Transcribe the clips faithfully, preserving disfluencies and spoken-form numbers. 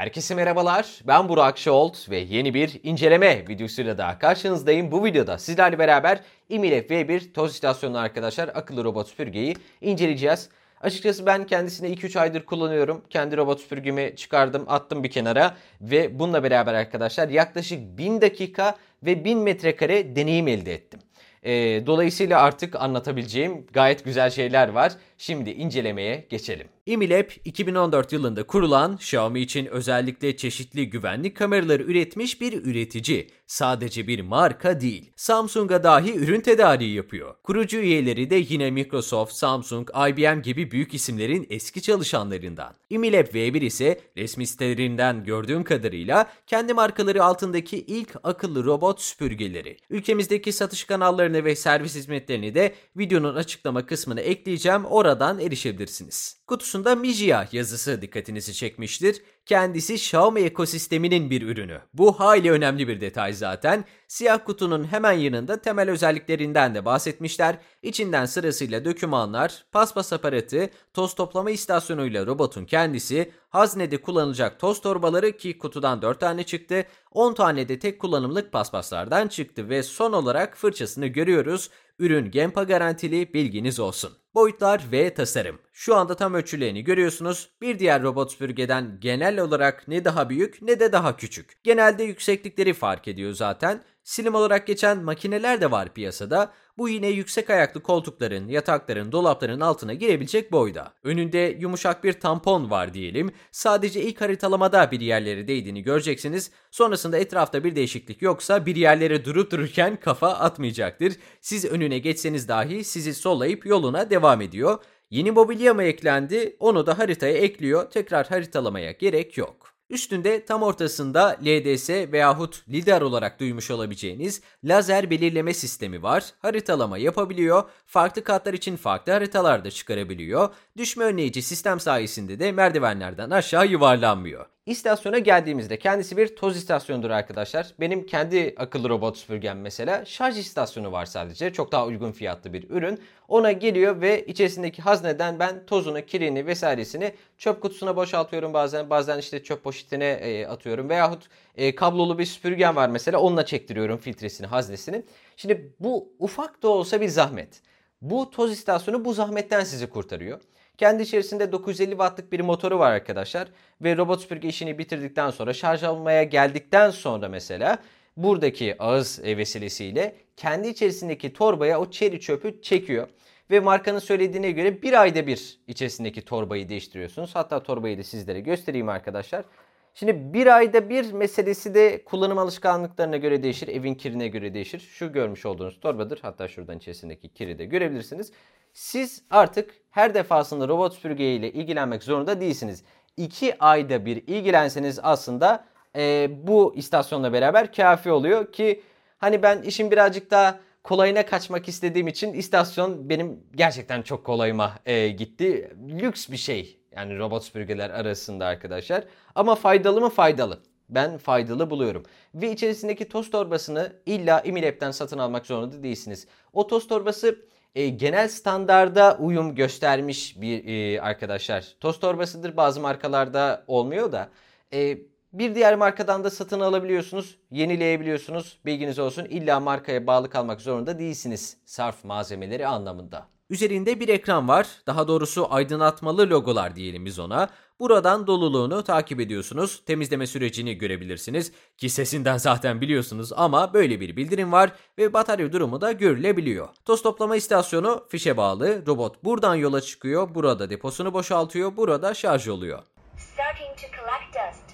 Herkese merhabalar, ben Burak Şolt ve yeni bir inceleme videosuyla daha karşınızdayım. Bu videoda sizlerle beraber İmilep V bir toz istasyonlu arkadaşlar akıllı robot süpürgeyi inceleyeceğiz. Açıkçası ben kendisini iki üç aydır kullanıyorum. Kendi robot süpürgemi çıkardım, attım bir kenara ve bununla beraber arkadaşlar yaklaşık bin dakika ve bin metrekare deneyim elde ettim. Ee, dolayısıyla artık anlatabileceğim gayet güzel şeyler var. Şimdi incelemeye geçelim. Imilab iki bin on dört yılında kurulan, Xiaomi için özellikle çeşitli güvenlik kameraları üretmiş bir üretici. Sadece bir marka değil. Samsung'a dahi ürün tedariği yapıyor. Kurucu üyeleri de yine Microsoft, Samsung, I B M gibi büyük isimlerin eski çalışanlarından. Imilab V bir ise resmi sitelerinden gördüğüm kadarıyla kendi markaları altındaki ilk akıllı robot süpürgeleri. Ülkemizdeki satış kanallarını ve servis hizmetlerini de videonun açıklama kısmına ekleyeceğim. Oradan erişebilirsiniz. Kutusunda Mijia yazısı dikkatinizi çekmiştir. Kendisi Xiaomi ekosisteminin bir ürünü. Bu hayli önemli bir detay zaten. Siyah kutunun hemen yanında temel özelliklerinden de bahsetmişler. İçinden sırasıyla dokümanlar, paspas aparatı, toz toplama istasyonuyla robotun kendisi, haznede kullanılacak toz torbaları ki kutudan dört tane çıktı, on tane de tek kullanımlık paspaslardan çıktı ve son olarak fırçasını görüyoruz. Ürün Gempa garantili, bilginiz olsun. Boyutlar ve tasarım. Şu anda tam ölçülerini görüyorsunuz. Bir diğer robot süpürgeden genel olarak ne daha büyük ne de daha küçük. Genelde yükseklikleri fark ediyor zaten. Slim olarak geçen makineler de var piyasada. Bu yine yüksek ayaklı koltukların, yatakların, dolapların altına girebilecek boyda. Önünde yumuşak bir tampon var diyelim. Sadece ilk haritalamada bir yerlere değdiğini göreceksiniz. Sonrasında etrafta bir değişiklik yoksa bir yerlere durup dururken kafa atmayacaktır. Siz önüne geçseniz dahi sizi sollayıp yoluna devam ediyor. Yeni mobilya mı eklendi? Onu da haritaya ekliyor. Tekrar haritalamaya gerek yok. Üstünde tam ortasında L D S veyahut lidar olarak duymuş olabileceğiniz lazer belirleme sistemi var. Haritalama yapabiliyor. Farklı katlar için farklı haritalar da çıkarabiliyor. Düşme önleyici sistem sayesinde de merdivenlerden aşağı yuvarlanmıyor. İstasyona geldiğimizde kendisi bir toz istasyonudur arkadaşlar. Benim kendi akıllı robot süpürgem mesela şarj istasyonu var sadece. Çok daha uygun fiyatlı bir ürün. Ona geliyor ve içerisindeki hazneden ben tozunu, kirini vesairesini çöp kutusuna boşaltıyorum bazen. Bazen işte çöp poşetine e, atıyorum. Veyahut e, kablolu bir süpürgem var mesela, onunla çektiriyorum filtresini, haznesini. Şimdi bu ufak da olsa bir zahmet. Bu toz istasyonu bu zahmetten sizi kurtarıyor. Kendi içerisinde dokuz yüz elli wattlık bir motoru var arkadaşlar. Ve robot süpürge işini bitirdikten sonra, şarj almaya geldikten sonra mesela buradaki ağız vesilesiyle kendi içerisindeki torbaya o çeri çöpü çekiyor. Ve markanın söylediğine göre bir ayda bir içerisindeki torbayı değiştiriyorsunuz. Hatta torbayı da sizlere göstereyim arkadaşlar. Şimdi bir ayda bir meselesi de kullanım alışkanlıklarına göre değişir, evin kirine göre değişir. Şu görmüş olduğunuz torbadır. Hatta şuradan içerisindeki kiri de görebilirsiniz. Siz artık her defasında robot süpürge ile ilgilenmek zorunda değilsiniz. iki ayda bir ilgilenseniz aslında e, bu istasyonla beraber kafi oluyor ki hani ben işin birazcık daha kolayına kaçmak istediğim için istasyon benim gerçekten çok kolayıma e, gitti. Lüks bir şey yani robot süpürgeler arasında arkadaşlar, ama faydalı mı? Faydalı. Ben faydalı buluyorum. Ve içerisindeki toz torbasını illa Imilab'den satın almak zorunda değilsiniz. O toz torbası e, genel standarda uyum göstermiş bir e, arkadaşlar toz torbasıdır. Bazı markalarda olmuyor da. E, bir diğer markadan da satın alabiliyorsunuz, yenileyebiliyorsunuz. Bilginiz olsun, illa markaya bağlı kalmak zorunda değilsiniz sarf malzemeleri anlamında. Üzerinde bir ekran var. Daha doğrusu aydınlatmalı logolar diyelim biz ona. Buradan doluluğunu takip ediyorsunuz. Temizleme sürecini görebilirsiniz. Ki sesinden zaten biliyorsunuz ama böyle bir bildirim var ve batarya durumu da görülebiliyor. Toz toplama istasyonu fişe bağlı. Robot buradan yola çıkıyor. Burada deposunu boşaltıyor. Burada şarj oluyor. Starting to collect dust.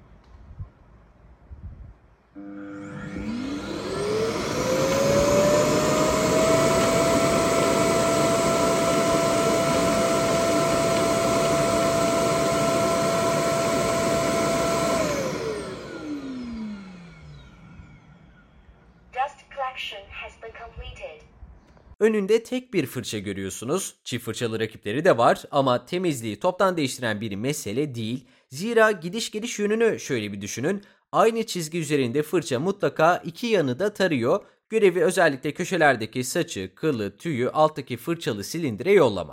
Önünde tek bir fırça görüyorsunuz. Çift fırçalı rakipleri de var ama temizliği toptan değiştiren bir mesele değil. Zira gidiş geliş yönünü şöyle bir düşünün. Aynı çizgi üzerinde fırça mutlaka iki yanı da tarıyor. Görevi özellikle köşelerdeki saçı, kılı, tüyü alttaki fırçalı silindire yollamak.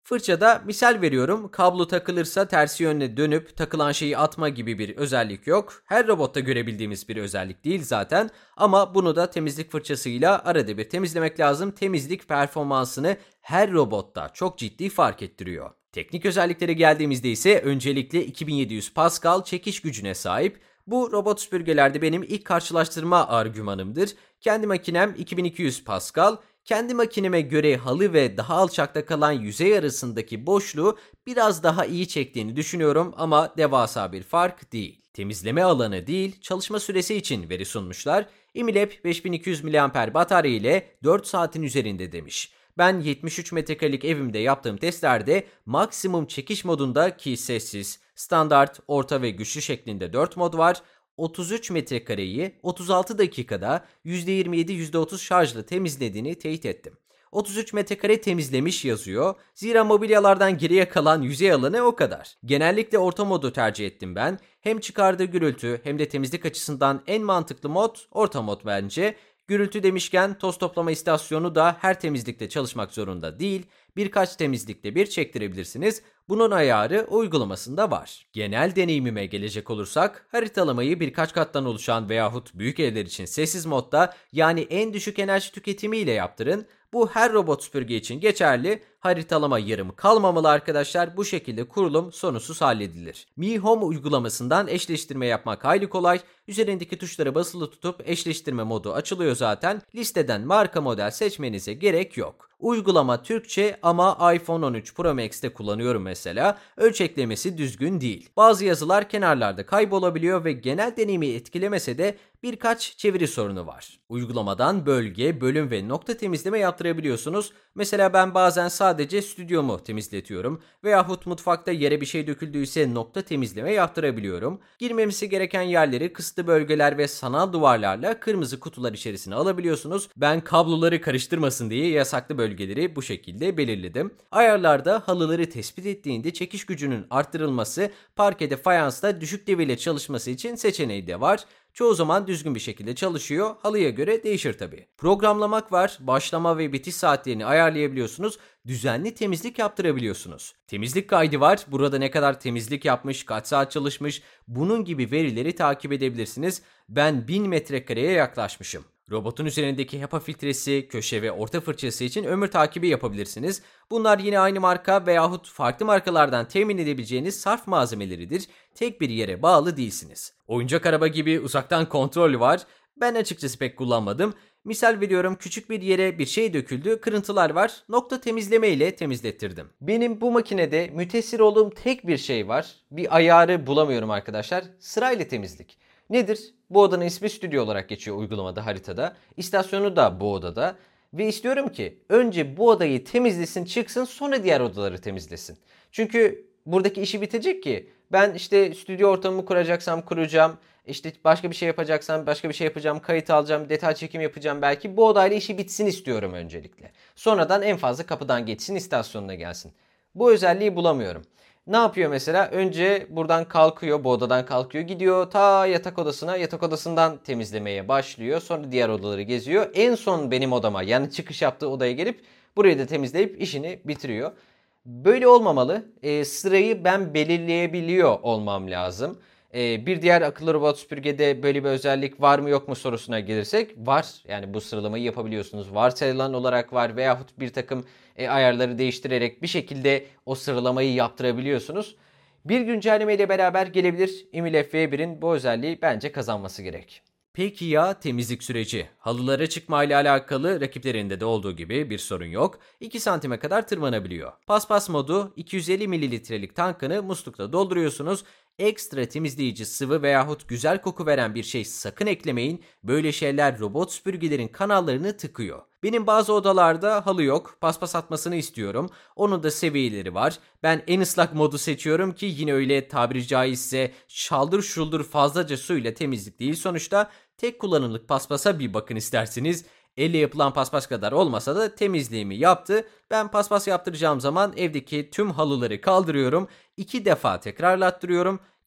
Fırçada misal veriyorum, kablo takılırsa tersi yönüne dönüp takılan şeyi atma gibi bir özellik yok. Her robotta görebildiğimiz bir özellik değil zaten ama bunu da temizlik fırçasıyla arada bir temizlemek lazım. Temizlik performansını her robotta çok ciddi fark ettiriyor. Teknik özelliklere geldiğimizde ise öncelikle iki bin yedi yüz Pascal çekiş gücüne sahip. Bu robot süpürgelerde benim ilk karşılaştırma argümanımdır. Kendi makinem iki bin iki yüz Pascal. Kendi makineme göre halı ve daha alçakta kalan yüzey arasındaki boşluğu biraz daha iyi çektiğini düşünüyorum ama devasa bir fark değil. Temizleme alanı değil, çalışma süresi için veri sunmuşlar. Imilab beş bin iki yüz miliamper batarya ile dört saatin üzerinde demiş. Ben yetmiş üç metrekarelik evimde yaptığım testlerde maksimum çekiş modunda, ki sessiz, standart, orta ve güçlü şeklinde dört mod var, otuz üç metrekareyi otuz altı dakikada yüzde yirmi yedi yüzde otuz şarjla temizlediğini teyit ettim. otuz üç metrekare temizlemiş yazıyor. Zira mobilyalardan geriye kalan yüzey alanı o kadar. Genellikle orta modu tercih ettim ben. Hem çıkardığı gürültü hem de temizlik açısından en mantıklı mod orta mod bence. Gürültü demişken toz toplama istasyonu da her temizlikte çalışmak zorunda değil. Birkaç temizlikte bir çektirebilirsiniz. Bunun ayarı uygulamasında var. Genel deneyimime gelecek olursak, haritalamayı birkaç kattan oluşan veyahut büyük evler için sessiz modda, yani en düşük enerji tüketimiyle yaptırın. Bu her robot süpürge için geçerli. Haritalama yarım kalmamalı arkadaşlar. Bu şekilde kurulum sorunsuz halledilir. Mi Home uygulamasından eşleştirme yapmak hayli kolay. Üzerindeki tuşlara basılı tutup eşleştirme modu açılıyor zaten. Listeden marka model seçmenize gerek yok. Uygulama Türkçe ama iPhone on üç Pro Max'te kullanıyorum mesela. Ölçeklemesi düzgün değil. Bazı yazılar kenarlarda kaybolabiliyor ve genel deneyimi etkilemese de birkaç çeviri sorunu var. Uygulamadan bölge, bölüm ve nokta temizleme yaptırabiliyorsunuz. Mesela ben bazen sadece stüdyomu temizletiyorum veyahut mutfakta yere bir şey döküldüyse nokta temizleme yaptırabiliyorum. Girmemesi gereken yerleri kısıtlı bölgeler ve sanal duvarlarla kırmızı kutular içerisine alabiliyorsunuz. Ben kabloları karıştırmasın diye yasaklı bölgeleri bu şekilde belirledim. Ayarlarda halıları tespit ettiğinde çekiş gücünün arttırılması, parkede fayansla düşük devirle çalışması için seçeneği de var. Çoğu zaman düzgün bir şekilde çalışıyor. Halıya göre değişir tabii. Programlamak var. Başlama ve bitiş saatlerini ayarlayabiliyorsunuz. Düzenli temizlik yaptırabiliyorsunuz. Temizlik kaydı var. Burada ne kadar temizlik yapmış, kaç saat çalışmış, bunun gibi verileri takip edebilirsiniz. Ben bin metrekareye yaklaşmışım. Robotun üzerindeki HEPA filtresi, köşe ve orta fırçası için ömür takibi yapabilirsiniz. Bunlar yine aynı marka veyahut farklı markalardan temin edebileceğiniz sarf malzemeleridir. Tek bir yere bağlı değilsiniz. Oyuncak araba gibi uzaktan kontrol var. Ben açıkçası pek kullanmadım. Misal veriyorum, küçük bir yere bir şey döküldü, kırıntılar var. Nokta temizleme ile temizlettirdim. Benim bu makinede mütesir olduğum tek bir şey var. Bir ayarı bulamıyorum arkadaşlar. Sırayla temizlik. Nedir? Bu odanın ismi stüdyo olarak geçiyor uygulamada, haritada. İstasyonu da bu odada. Ve istiyorum ki önce bu odayı temizlesin, çıksın, sonra diğer odaları temizlesin. Çünkü buradaki işi bitecek ki ben işte stüdyo ortamımı kuracaksam kuracağım. İşte başka bir şey yapacaksam başka bir şey yapacağım. Kayıt alacağım, detay çekim yapacağım belki. Bu odayla işi bitsin istiyorum öncelikle. Sonradan en fazla kapıdan geçsin, istasyonuna gelsin. Bu özelliği bulamıyorum. Ne yapıyor mesela? Önce buradan kalkıyor, bu odadan kalkıyor, gidiyor ta yatak odasına, yatak odasından temizlemeye başlıyor. Sonra diğer odaları geziyor. En son benim odama, yani çıkış yaptığı odaya gelip burayı da temizleyip işini bitiriyor. Böyle olmamalı. E, sırayı ben belirleyebiliyor olmam lazım. E, bir diğer akıllı robot süpürgede böyle bir özellik var mı yok mu sorusuna gelirsek var. Yani bu sıralamayı yapabiliyorsunuz. Varsayılan olarak var veyahut bir takım e, ayarları değiştirerek bir şekilde o sıralamayı yaptırabiliyorsunuz. Bir güncelleme ile beraber gelebilir. Imilab V bir'in bu özelliği bence kazanması gerek. Peki ya temizlik süreci? Halılara çıkma ile alakalı rakiplerinde de olduğu gibi bir sorun yok. iki santime kadar tırmanabiliyor. Paspas modu, iki yüz elli mililitrelik tankını muslukla dolduruyorsunuz. Ekstra temizleyici sıvı veyahut güzel koku veren bir şey sakın eklemeyin. Böyle şeyler robot süpürgelerin kanallarını tıkıyor. Benim bazı odalarda halı yok. Paspas atmasını istiyorum. Onun da seviyeleri var. Ben en ıslak modu seçiyorum ki yine öyle tabiri caizse şaldır şuldur fazlaca suyla temizlik değil sonuçta. Tek kullanımlık paspasa bir bakın isterseniz. Elle yapılan paspas kadar olmasa da temizliğimi yaptı. Ben paspas yaptıracağım zaman evdeki tüm halıları kaldırıyorum. İki defa tekrarlattırıyorum.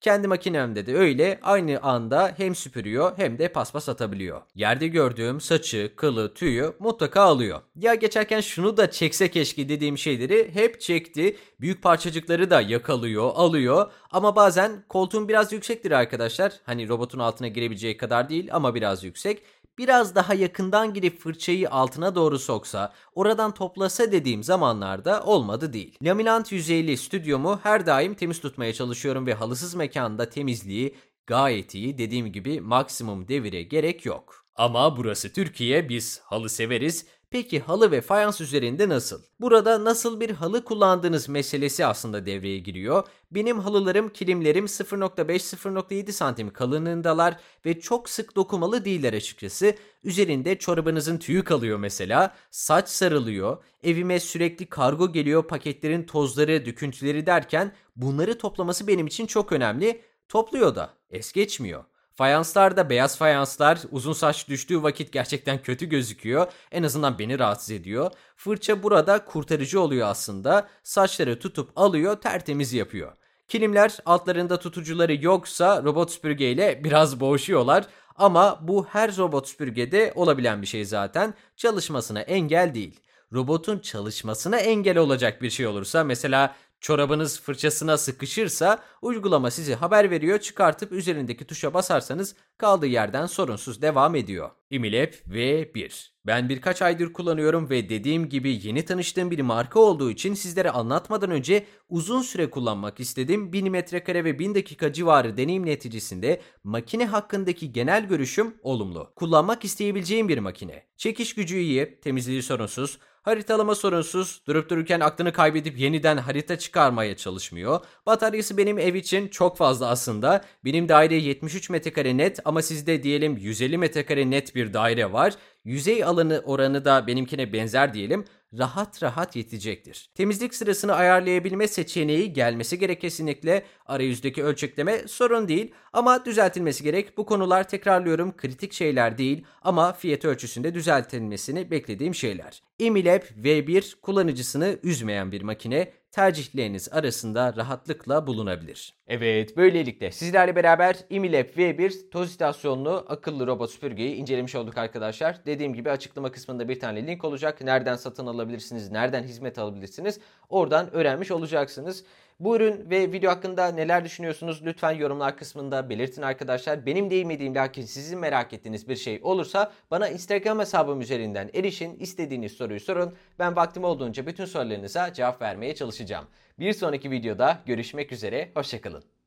Kendi makinemde de öyle, aynı anda hem süpürüyor hem de paspas atabiliyor. Yerde gördüğüm saçı, kılı, tüyü mutlaka alıyor. Ya geçerken şunu da çekse keşke dediğim şeyleri hep çekti. Büyük parçacıkları da yakalıyor, alıyor. Ama bazen koltuğum biraz yüksektir arkadaşlar. Hani robotun altına girebileceği kadar değil ama biraz yüksek. Biraz daha yakından girip fırçayı altına doğru soksa, oradan toplasa dediğim zamanlarda olmadı değil. Laminant yüzeyli stüdyomu her daim temiz tutmaya çalışıyorum ve halısız mekanda temizliği gayet iyi. Dediğim gibi maksimum devire gerek yok. Ama burası Türkiye, biz halı severiz. Peki halı ve fayans üzerinde nasıl? Burada nasıl bir halı kullandığınız meselesi aslında devreye giriyor. Benim halılarım, kilimlerim sıfır nokta beş sıfır nokta yedi santim kalınlığındalar ve çok sık dokumalı değiller açıkçası. Üzerinde çorabınızın tüyü kalıyor mesela, saç sarılıyor, evime sürekli kargo geliyor, paketlerin tozları, döküntüleri derken bunları toplaması benim için çok önemli. Topluyor da, es geçmiyor. Fayanslarda beyaz fayanslar uzun saç düştüğü vakit gerçekten kötü gözüküyor. En azından beni rahatsız ediyor. Fırça burada kurtarıcı oluyor aslında. Saçları tutup alıyor, tertemiz yapıyor. Kilimler altlarında tutucuları yoksa robot süpürgeyle biraz boğuşuyorlar. Ama bu her robot süpürgede olabilen bir şey zaten. Çalışmasına engel değil. Robotun çalışmasına engel olacak bir şey olursa, mesela çorabınız fırçasına sıkışırsa uygulama size haber veriyor, çıkartıp üzerindeki tuşa basarsanız kaldığı yerden sorunsuz devam ediyor. Imilab V bir. Ben birkaç aydır kullanıyorum ve dediğim gibi yeni tanıştığım bir marka olduğu için sizlere anlatmadan önce uzun süre kullanmak istedim. bin metrekare ve bin dakika civarı deneyim neticesinde makine hakkındaki genel görüşüm olumlu. Kullanmak isteyebileceğim bir makine. Çekiş gücü iyi, temizliği sorunsuz, haritalama sorunsuz, durup dururken aklını kaybedip yeniden harita çıkarmaya çalışmıyor. Bataryası benim ev için çok fazla aslında. Benim daire yetmiş üç metrekare net ama sizde diyelim yüz elli metrekare net bir daire var. Yüzey alanı oranı da benimkine benzer diyelim. Rahat rahat yetecektir. Temizlik sırasını ayarlayabilme seçeneği gelmesi gerek kesinlikle. Arayüzdeki ölçekleme sorun değil ama düzeltilmesi gerek. Bu konular, tekrarlıyorum, kritik şeyler değil ama fiyat ölçüsünde düzeltilmesini beklediğim şeyler. Imilab V bir kullanıcısını üzmeyen bir makine. Tercihleriniz arasında rahatlıkla bulunabilir. Evet, böylelikle sizlerle beraber Imilab V bir toz istasyonlu akıllı robot süpürgeyi incelemiş olduk arkadaşlar. Dediğim gibi açıklama kısmında bir tane link olacak. Nereden satın alabilirsiniz, nereden hizmet alabilirsiniz, oradan öğrenmiş olacaksınız. Bu ürün ve video hakkında neler düşünüyorsunuz? Lütfen yorumlar kısmında belirtin arkadaşlar. Benim değinmediğim lakin sizin merak ettiğiniz bir şey olursa bana Instagram hesabım üzerinden erişin. İstediğiniz soruyu sorun. Ben vaktim olduğunca bütün sorularınıza cevap vermeye çalışacağım. Bir sonraki videoda görüşmek üzere. Hoşça kalın.